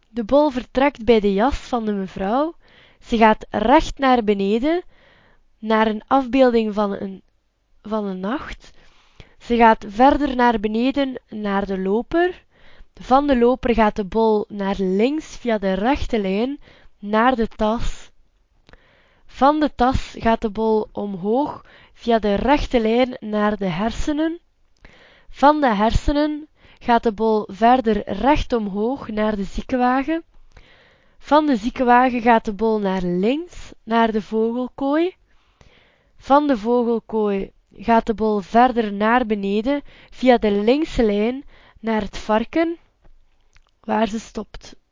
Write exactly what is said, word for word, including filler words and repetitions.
De bol vertrekt bij de jas van de mevrouw. Ze gaat recht naar beneden, naar een afbeelding van een, van een nacht. Ze gaat verder naar beneden, naar de loper. Van de loper gaat de bol naar links via de rechte lijn, naar de tas. Van de tas gaat de bol omhoog via de rechte lijn naar de hersenen. Van de hersenen gaat de bol verder recht omhoog naar de ziekenwagen. Van de ziekenwagen gaat de bol naar links, naar de vogelkooi. Van de vogelkooi gaat de bol verder naar beneden via de linkse lijn naar het varken, waar ze stopt.